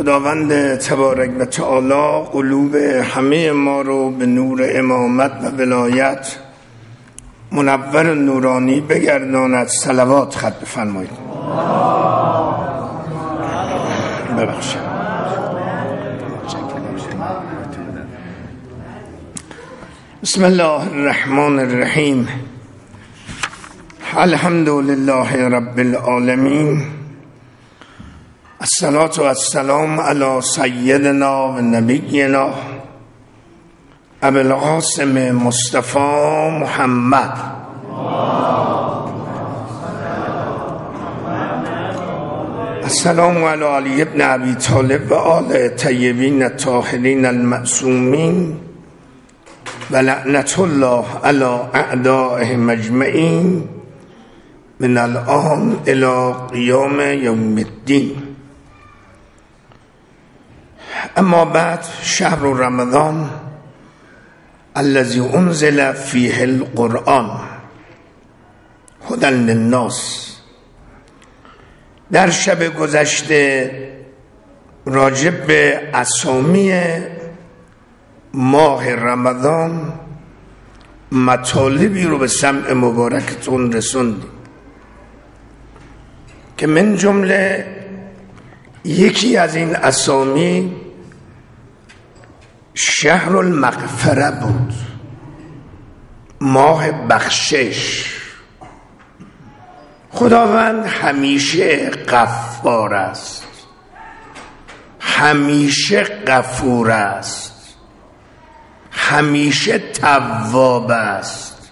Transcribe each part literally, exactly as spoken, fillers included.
خداوند تبارک و تعالی قلوب همه ما رو به نور امامت و ولایت منور و نورانی بگرداند. صلوات خط بفرمایید. ببخشید. بسم الله الرحمن الرحیم. الحمد لله رب العالمین. الصلاة والسلام علی سیدنا و نبینا ابی القاسم مصطفی محمد السلام علی علی ابن ابی طالب و آل طیبین الطاهرین المعصومین و لعنت الله علی اعدائهم اجمعین من الان الی قیام یوم الدین. اما بعد، شهر رمضان الذی انزل فیه القرآن هدی للناس. در شب گذشته راجب به اسامی ماه رمضان مطالبی رو به سمع مبارکتون رسوندیم که من جمله یکی از این اسامی شهر المغفره بود، ماه بخشش. خداوند همیشه غفار است، همیشه غفور است، همیشه تواب است،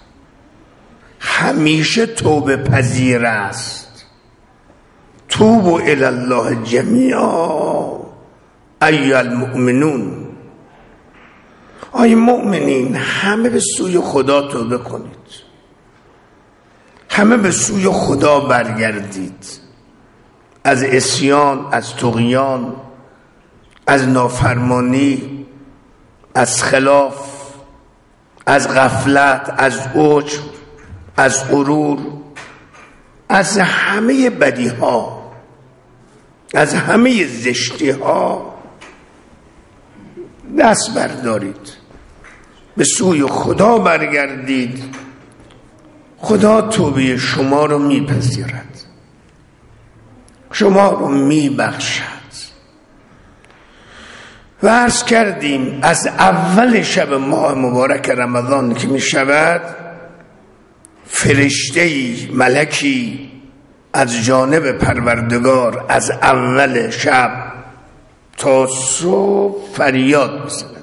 همیشه توبه پذیر است. توبوا الی الله جمیعا ایها المؤمنون. آی مؤمنین، همه به سوی خدا توبه کنید، همه به سوی خدا برگردید، از عصیان، از طغیان، از نافرمانی، از خلاف، از غفلت، از عجب، از غرور، از همه بدی ها، از همه زشتی ها دست بردارید، به سوی خدا برگردید. خدا توبه شما رو میپذیرد، شما رو میبخشد. و عرض کردیم از اول شب ماه مبارک رمضان که میشود، فرشته‌ای، ملکی از جانب پروردگار از اول شب تا صبح فریاد میزند.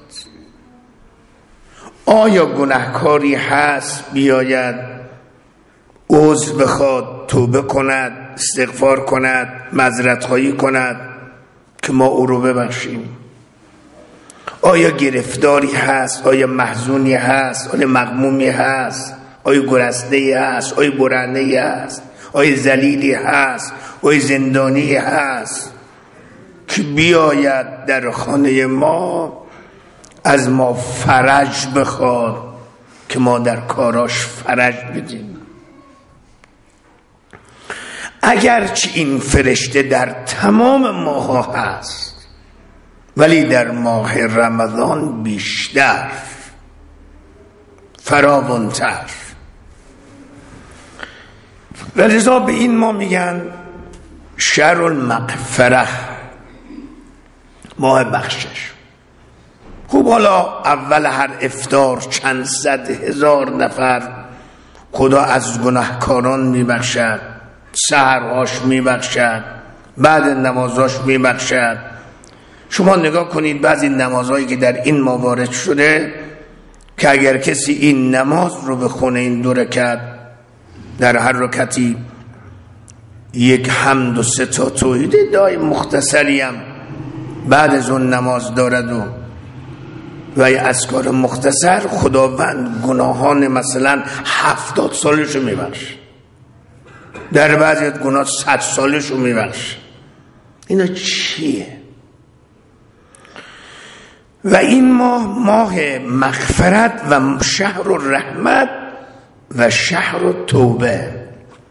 آیا گناهکاری هست بیاید عذر بخواد، توبه کند، استغفار کند، معذرت خواهی کند که ما او رو ببخشیم؟ آیا گرفتاری هست؟ آیا محزونی هست؟ آیا مغمومی هست؟ آیا گرسنه‌ای هست؟ آیا برهنه‌ای هست؟ آیا ذلیلی هست؟ آیا زندانی هست که بیاید در خانه ما از ما فرج بخواد که ما در کاراش فرج بدیم؟ اگرچه این فرشته در تمام ماه هست، ولی در ماه رمضان بیشتر، فراوانتر. و لذا به این ما میگن شهر المغفره، ماه بخشش. خوب، حالا اول هر افطار چند صد هزار نفر خدا از گناهکاران میبخشد، سحرهاش میبخشد، بعد نمازاش میبخشد. شما نگاه کنید بعضی نمازهایی که در این ماه وارد شده که اگر کسی این نماز رو بخونه، این دو رکعت، در هر رکعتی یک حمد و سه تا توحید دعای مختصری هم بعد از اون نماز دارد و و اذکار مختصر، خداوند گناهان مثلا هفتاد سالش رو میبخشه، در بعضی گناه صد سالش رو میبخشه. اینا چیه؟ و این ماه ماه مغفرت و شهر الرحمت و شهر التوبه.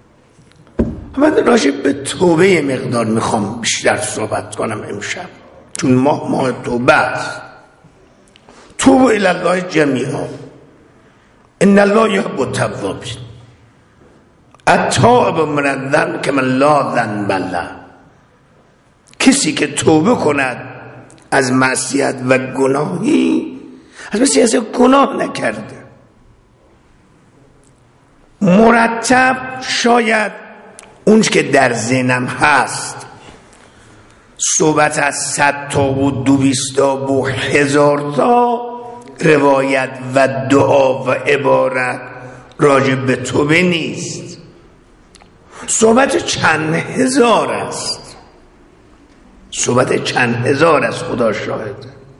من راجع به توبه مقدار میخوام بیشتر صحبت کنم امشب. چون ماه ماه توبه است. توبوا الی الله جمیعا ان الله یحب التوابین التائب من الذنب کمن لا ذنب له. کسی که توبه کند از معصیت و گناهی از مثل از گناه نکرده. مرتب شاید اون که در ذهنم هست صحبت از صد تا و دویست تا و هزار تا روایت و دعا و عبارت راجع به توبه نیست. صحبت چند هزار است، صحبت چند هزار است. خدا شاهد.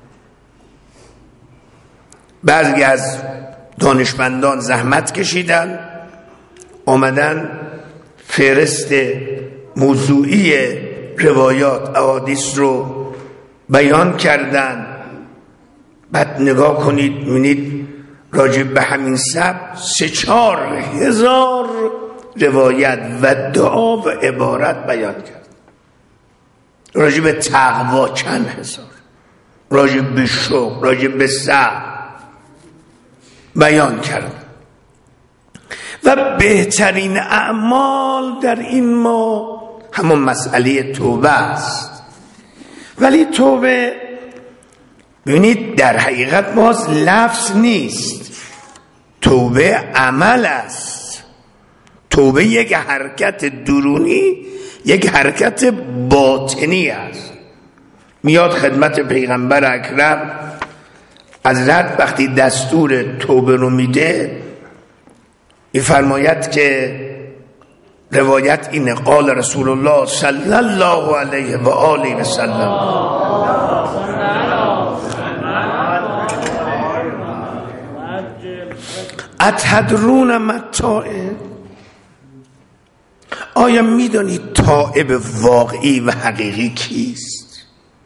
بعضی از دانشمندان زحمت کشیدن آمدن فهرست موضوعی روایات احادیث رو بیان کردن. بعد نگاه کنید می‌بینید راجع به همین سبب سه چهار هزار روایت و دعا و عبارت بیان کرد. راجع به تقوا چند هزار، راجع به شوق، راجع به صبر بیان کرد. و بهترین اعمال در این ما همون مسئله توبه است. ولی توبه ببینید در حقیقت باز لفظ نیست، توبه عمل است. توبه یک حرکت درونی، یک حرکت باطنی است. میاد خدمت پیغمبر اکرم حضرت وقتی دستور توبه رو میده میفرماید که روایت اینه قال رسول الله صلی الله علیه و آله و سلم اتدرون ما تائب، آیا میدونید تائب واقعی و حقیقی کیست؟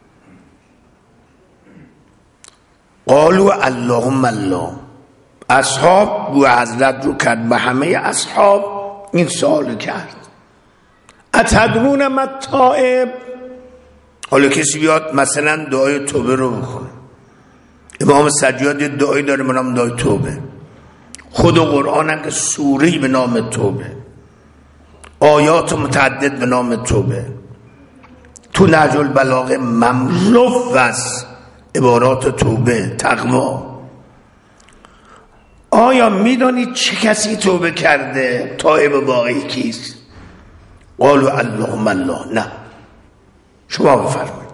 قالوا اللهم الله. اصحاب گوه حضرت رو کرد به همه اصحاب این سوال کرد اتدرون ما تائب. حالا کسی بیاد مثلا دعای توبه رو بخونه. امام سجاد دعایی داره به نام دعای توبه. خود قرآن هم که سوره‌ای به نام توبه، آیات متعدد به نام توبه. تو نهج البلاغه مملو است عبارات توبه، تقوا. آیا میدونید چه کسی توبه کرده؟ تائب واقعی کیست؟ قالوا اللهم الله. نه، شما بفرمایید.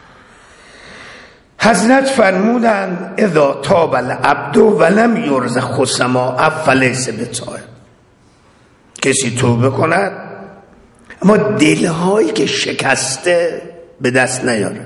حضرت فرمودند اذا تاب العبد ولم یرزق السماء فلیس بتائب. کسی توبه کند اما دلهایی که شکسته به دست نیاره،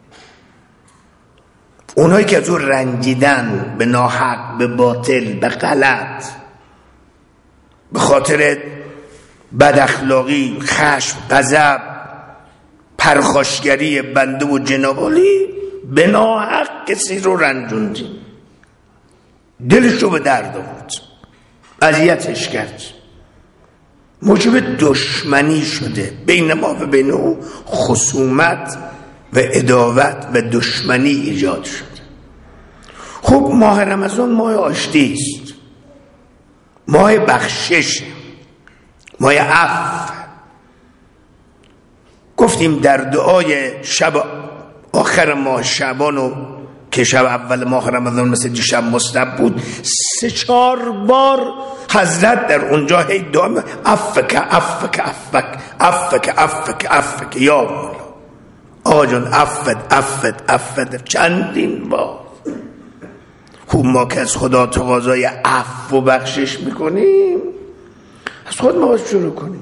اونهایی که از اون رنجیدن به ناحق، به باطل، به غلط، به خاطر بد اخلاقی، خشم، غضب، پرخاشگری بنده و جنابالی به ناحق کسی رو رنجوندی، دلش رو به درد آورد، اذیتش کرد، موجب دشمنی شده بین ما و بین او، خصومت و عداوت و دشمنی ایجاد شده. خب ماه رمضان ماه آشتی است، ماه بخشش، ماه عفو. گفتیم در دعای شب آخر ماه شعبان و که شب اول ماه رمضان مثل دیشب مستحب بود، سه چهار بار حضرت در اونجا هی دعا می عفک عفک عفک عفک عفک عفک یا مولا. آقا جان عفت عفت عفت چندین بار. خوب ما که از خدا تقاضای عفو و بخشش میکنیم، از خود ما باید شروع کنیم،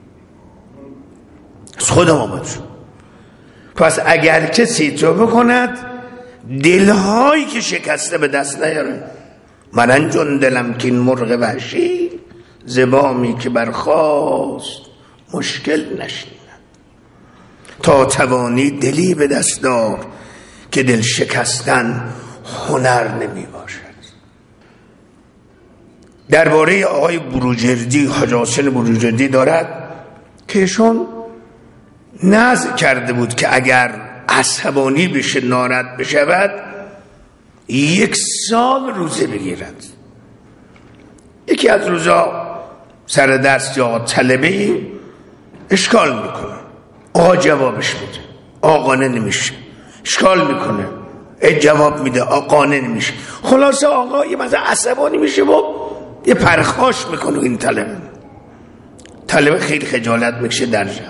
از خود ما باید شروع. پس اگر کسی توبه کند دلهایی که شکسته به دست نیاره. من جون دلم که این مرغ وحشی زبامی که برخاست مشکل نشیند. تا توانی دلی به دست دار که دل شکستن هنر نمی باشد. درباره آقای بروجردی، حاج حسین بروجردی دارد که ایشون نذر کرده بود که اگر عصبانی بشه، ناراحت بشود، یک سال روزه بگیرد. یکی از روزا سر درس یا طلبه اشکال میکنه، آقا جوابش میده، آقا قانع نمیشه، اشکال میکنه، جواب میده، آقا قانع نمیشه. خلاصه آقا یه مثلا عصبانی میشه و یه پرخاش میکنه. این طلبه طلبه خیلی خجالت میکشه در جمع.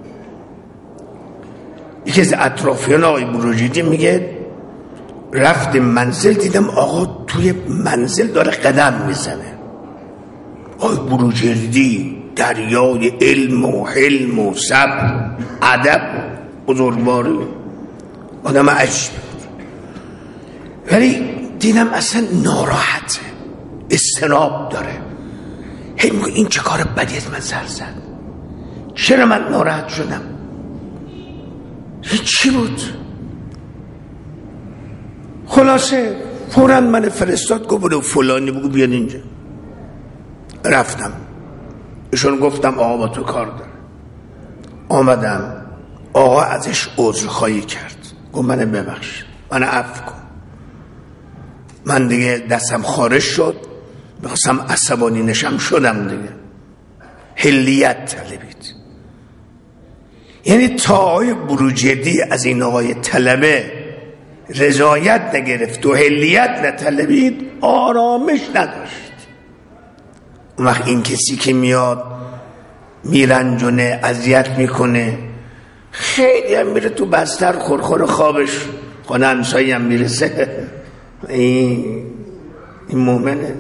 یکی از اطرافیان آقای بروجردی میگه رفت منزل، دیدم آقا توی منزل داره قدم میزنه. آقای بروجردی دریای علم و حلم و صبر ادب بزرگواری، آدم عجیب، ولی دیدم اصلا ناراحته، استناب داره. هی میگه این چه کار بدی از من سر زد، چرا من ناراحت شدم؟ چی بود؟ خلاصه فوراً من فرستاد، گفت برو فلانی بگو بیاد اینجا. رفتم، ایشون گفتم آقا با تو کار داره. آمدم، آقا ازش عذرخواهی کرد، گفت من ببخش، من عفو کن، من دیگه دستم خارج شد، بخواستم عصبانی نشم شدم دیگه. حلیت طلبید. یعنی تا آقای بروجردی از این آقای طلبه رضایت نگرفت و حلیت نطلبید، آرامش نداشت. اون وقت این کسی که میاد میرنجونه، اذیت میکنه، خیلی هم میره تو بستر خورخور خوابش، خانه همسایی هم میرسه، این این مومنه.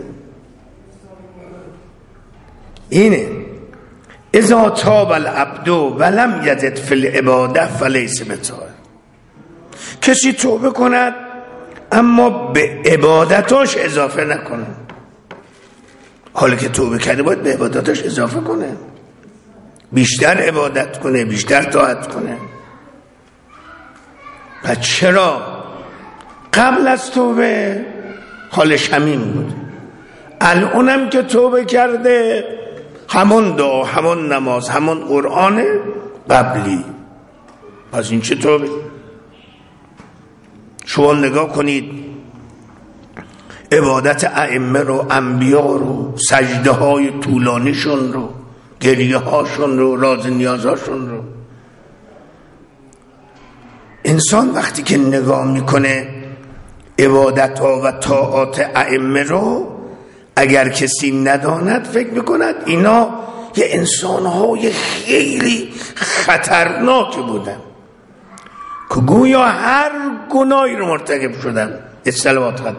اینه اذا تاب العبد ولم یزد فی العباده فلیس بطاع. کسی توبه کند اما به عبادتاش اضافه نکنه. حالا که توبه کرده باید به عبادتاش اضافه کنه، بیشتر عبادت کنه، بیشتر طاعت کنه. و چرا قبل از توبه حالش همین بود، الانم که توبه کرده همون دعا، همون نماز، همون قرآن قبلی. پس این چه توبه؟ شما نگاه کنید عبادت ائمه رو، انبیا رو، سجده های طولانیشون رو، گریه هاشون رو، راز نیازهاشون رو. انسان وقتی که نگاه میکنه عبادت ها و طاعات ائمه رو، اگر کسی نداند فکر میکند اینا یه انسان های خیلی خطرناک بودن که گویا هر گناهی رو مرتکب شدن. الصلوات خط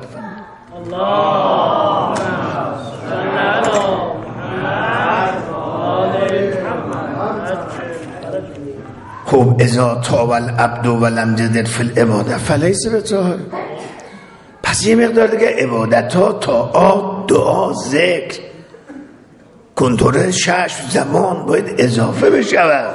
الله خب اذا تاب العبد ولم یزد فی العباده فلیس بطاع. پس یه مقدار دیگه عبادت ها، طاعات، دعا، ذکر، کنترل شش زمان باید اضافه بشود.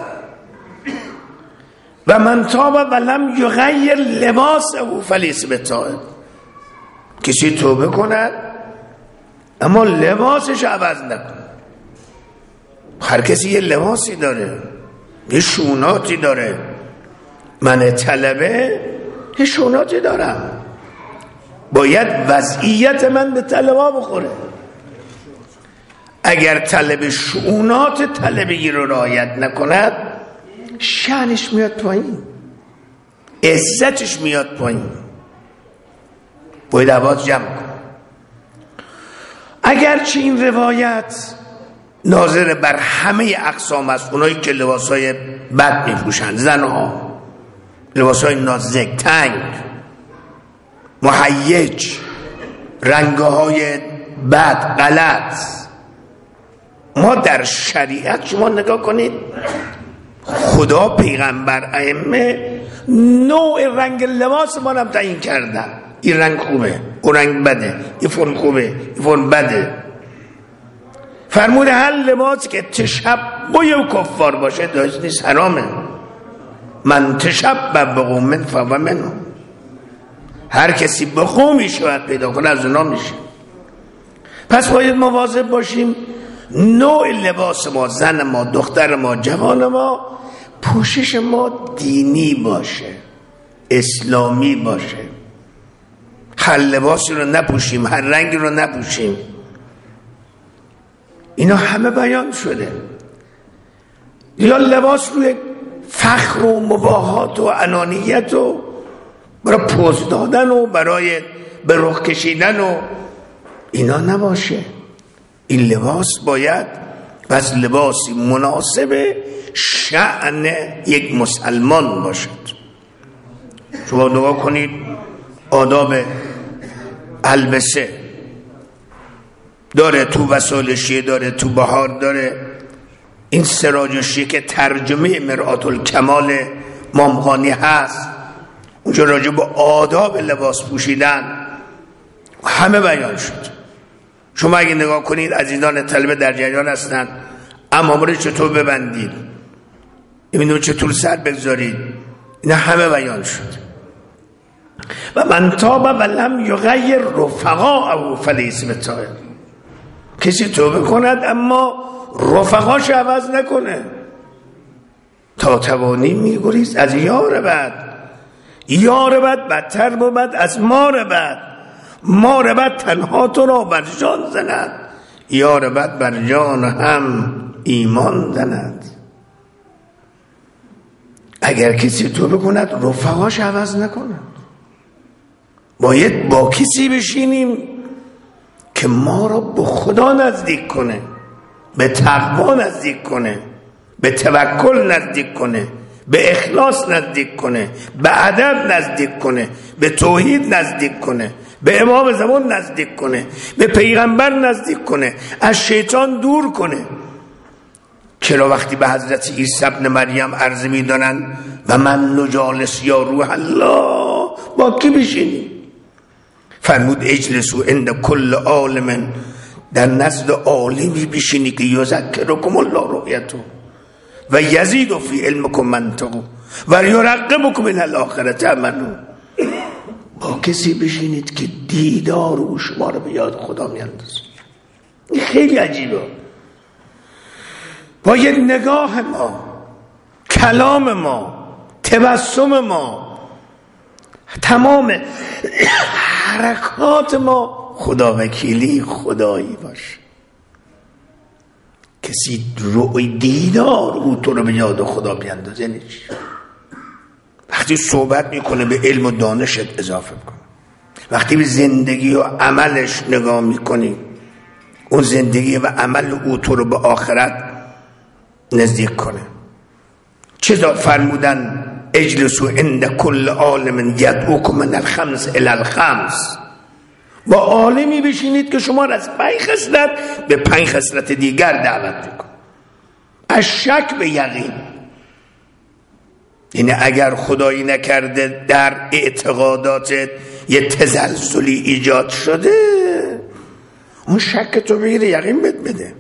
و من تاب ولم یغیر لباسه فلیس بطاع. کسی توبه کند اما لباسش عوض نکنه. هر کسی یه لباسی داره، یه شوناتی داره. من طلبه یه شوناتی دارم، باید وضعیت من به طلبا بخوره. اگر طلب شونات طلبی رو رعایت نکند شأنش میاد پایین، عزتش میاد پایین، باید عوض جمع کن. اگرچه این روایت ناظر بر همه اقسام است، اونایی که لباسای بد میپوشند، زنها لباسای نازک، تنگ، محیج، رنگهای بد، غلط. ما در شریعت شما نگاه کنید، خدا، پیغمبر، ائمه نوع رنگ لباس ما هم تعیین کردن. این رنگ خوبه، اون رنگ بده، این فرم خوبه، این فرم بده. فرموده هر لباس که تشبه و کفار باشه داشت نیست، حرامه. من تشبه بقوم فهو منهم. هر کسی به قومی شاید پیدا کنه از اونا میشه. پس باید مواظب باشیم نوع لباس ما، زن ما، دختر ما، جوان ما، پوشش ما دینی باشه، اسلامی باشه. هر لباسی رو نپوشیم، هر رنگی رو نپوشیم. اینا همه بیان شده. یا لباس روی فخر و مباهات و انانیت و برای پوز دادن و برای به رخ کشیدن و اینا نباشه. این لباس باید بس لباسی مناسب شأن یک مسلمان باشد. شما نگاه کنید آداب البسه داره، تو وسایل شیعه داره، تو بهار داره. این سراج شیعه که ترجمه مرآت الکمال مامغانی هست، اونجا راجع به آداب لباس پوشیدن همه بیان شد. شما اگه نگاه کنید عزیزان طلبه در جریان هستند، عمامه رو چطور ببندید، اینو چطور سر بگذارید، اینا همه بیان شد. و من تاب و لم یغیر رفقاءه فلیس بطاهر. کسی توبه کند اما رفقاش عوض نکنه، تا توانی میگریز از یار بد. یار بد بدتر بود از مار بد. مار بد تنها تو را بر جان زند، یار بد بر جان هم ایمان زند. اگر کسی توبه کند رفقاش عوض نکنه. باید با کسی بشینیم که ما را به خدا نزدیک کنه، به تقوا نزدیک کنه، به توکل نزدیک کنه، به اخلاص نزدیک کنه، به ادب نزدیک کنه، به توحید نزدیک کنه، به امام زمان نزدیک کنه، به پیغمبر نزدیک کنه، از شیطان دور کنه. چرا وقتی به حضرت عیسی ابن مریم عرض می دانند و من نجالس یا روح الله، با کی بشینی؟ فرمود اجلسوا عند کل عالم، در نزد عالمی بشینی که یذکرکم الله رؤیته و یزید فی علمکم منطقه و یرغبکم الی الاخرة عملوا. با کسی بشینید که دیدار او شما رو به یاد خدا میاندازه. این خیلی عجیبه. با یک نگاه ما، کلام ما، تبسم ما، تمام حرکات ما خدا وکیلی خدایی باشه. کسی روی دیدار او تو رو به یاد خدا بیاندازه نیست. وقتی صحبت میکنه به علم و دانشت اضافه کن. وقتی به زندگی و عملش نگاه میکنی، اون زندگی و عمل او تو رو به آخرت نزدیک کنه. چرا فرمودن اجلسوا عند کل عالم یدعوکم من الخمس الی الخمس؟ با عالمی بشینید که شما را از پنج خصلت به پنج خصلت دیگر دعوت میکنه. از شک به یقین. یعنی اگر خدایی نکرده در اعتقاداتت یه تزلزلی ایجاد شده، اون شک تو بگیره یقین بد بده.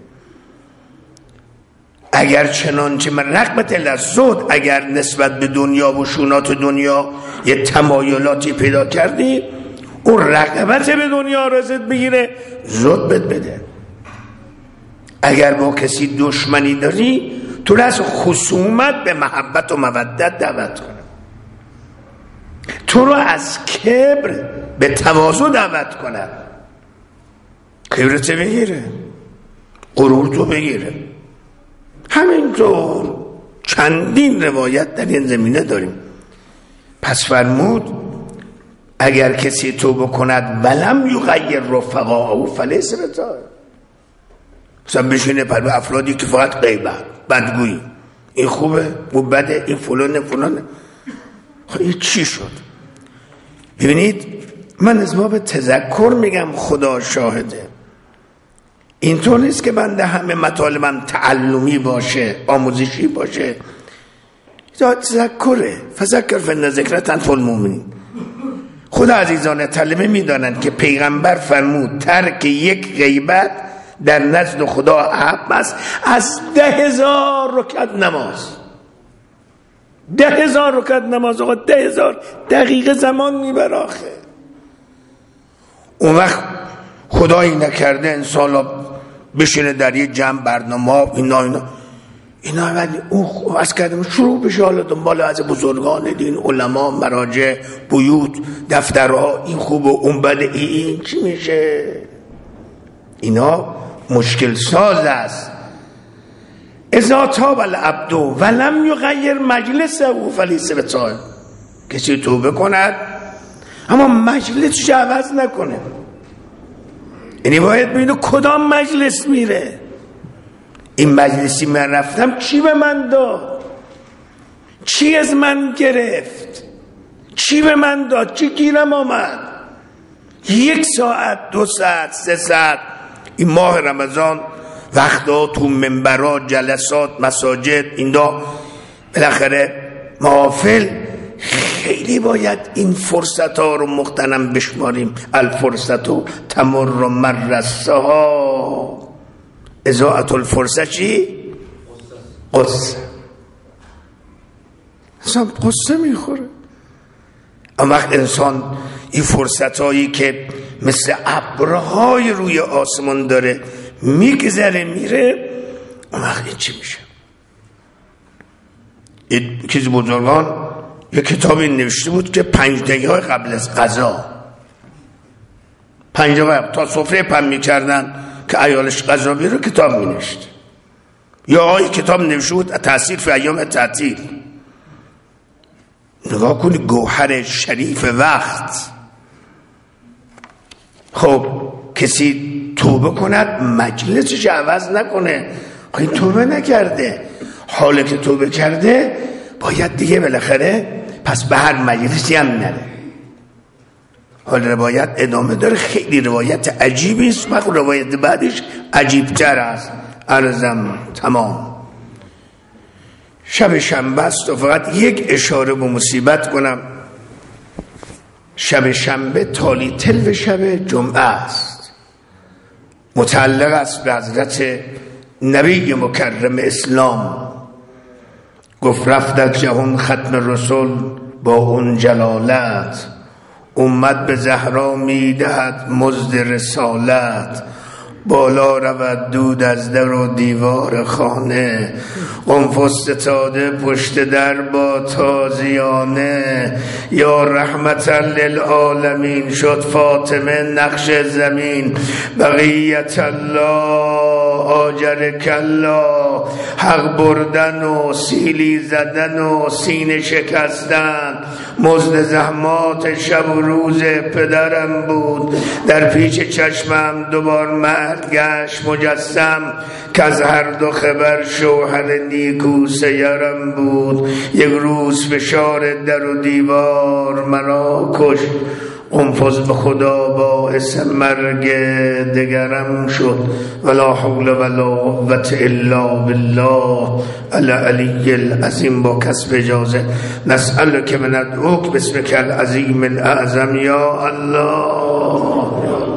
اگر چنانچه من رغبت للزهد، اگر نسبت به دنیا و شونات دنیا یه تمایلاتی پیدا کردی، اون رغبت به دنیا رازت بگیره زهد بد بده. اگر با کسی دشمنی داری، تو را از خصومت به محبت و مودت دعوت کنه. تو را از کبر به تواضع دعوت کنه. کبرت بگیره، غرور تو بگیره. همینطور چندین روایت در این زمینه داریم. پس فرمود اگر کسی توبه کند ولم یغیر رفقاءه فلیس بطاهر. مثلا بشینه پر به افرادی که فقط غیبت، بدگویی، این خوبه، او بده، این فلانه فلانه. خب این چی شد؟ ببینید من از باب تذکر میگم، خدا شاهده. اینطور نیست که بنده همه مطالبم تعلمی باشه، آموزشی باشه. تذکره، فذکر فان الذکر تنفع المؤمنین. خدا عزیزان طلبه میدانند که پیغمبر فرمود ترک یک غیبت در نزد خدا احب است از ده هزار رکعت نماز. ده هزار رکعت نماز، آقا ده هزار دقیقه زمان میبره آخه. اون وقت خدایی نکرده انسان بشینه در یه جمع برنامه اینا اینا اینا ولی اون از کردیم شروع بشه حالا دنبال از بزرگان دین، علما، مراجع، بیوت، دفترها، این خوب و اون بده، این چی میشه؟ اینا مشکل ساز است. اذا تاب العبد ولم یغیر مجلسه فلیس بتائب، کسی توبه کند اما مجلسش عوض نکنه. یعنی باید ببینه کدام مجلس میره. این مجلسی من رفتم چی به من داد؟ چی از من گرفت؟ چی به من داد؟ چی گیرم آمد؟ یک ساعت، دو ساعت، سه ساعت این ماه رمضان وقتا تو منبرات، جلسات، مساجد، اینجا بالاخره محافل، خیلی باید این فرصت ها رو مغتنم بشماریم. الفرصت و تمر و مرسها، اضاعت الفرصت چی؟ قصه. انسان قصه میخوره. اما وقت انسان این فرصت هایی که مثل ابرهای روی آسمان داره میگذره میره، اما وقت این چی میشه؟ یکی از بزرگان یک کتابی نوشته بود که پنج دقیقه قبل از غذا، پنج دقیقه تا سفره پهن میکردن که ایالش غذا بیاره کتاب می نوشت. یا آقای کتاب نوشته بود تأثیر فی ایام تعطیل. نگاه کنی گوهر شریف وقت. خب کسی توبه کند مجلسش عوض نکنه. این توبه نکرده، حالا که توبه کرده باید دیگه بالاخره پس به هر مجلسی هم نره. حال روایت ادامه داره، خیلی روایت عجیبی است، وقت روایت بعدش عجیبتر است. عرضم تمام. شب شنبه است و فقط یک اشاره به مصیبت کنم. شب شنبه تالی تلو شب جمعه است، متعلق است به حضرت نبی مکرم اسلام. گفت رفت جهان ختم رسول با اون جلالت، امت به زهرا میدهد مزد رسالت. بالا رود دود از در و دیوار خانه، قنفذ ستاده پشت در با تازیانه. یا رحمتا للعالمین شد فاطمه نقش زمین، بقیت الله آجر کلا. حق بردن و سیلی زدن و سینه شکستن، مزد زحمات شب و روز پدرم بود. در پیش چشمم دوبار مرد گشت مجسم، که از هر دو خبر شوهر نیکو سیرم بود. یک روز فشار در و دیوار مرا کشت، قنفذ به خدا باعث مرگ دگرم شد. ولا حول ولا قوة الا بالله العلی العظیم. با کسب اجازه نسألک من ندعوک باسمک العظیم الاعظم یا الله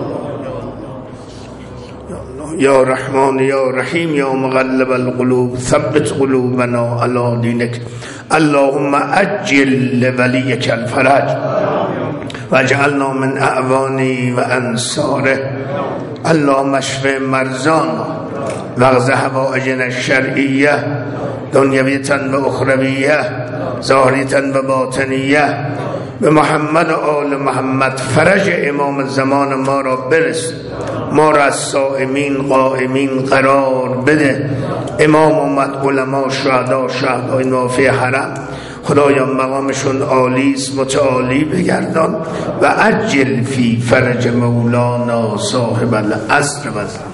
یا رحمان یا رحیم یا مقلب القلوب ثبت قلوبنا علی دینک. اللهم عجل ولیک الفرج واجعلنا من اعوانی و انصاره. اللهم اشف مرضانا واقض حوائجنا الشرعیه دنیویة و اخرویه ظاهریة و باطنیه. به محمد و آل محمد فرج امام زمان ما را برس، ما را از صائمین قائمین قرار بده. امام اومد، علما، شهدا، شهدای نافع حرم، خدایا مقامشون عالیست، متعالی بگردان. و عجل فی فرج مولانا صاحب العصر و زمان.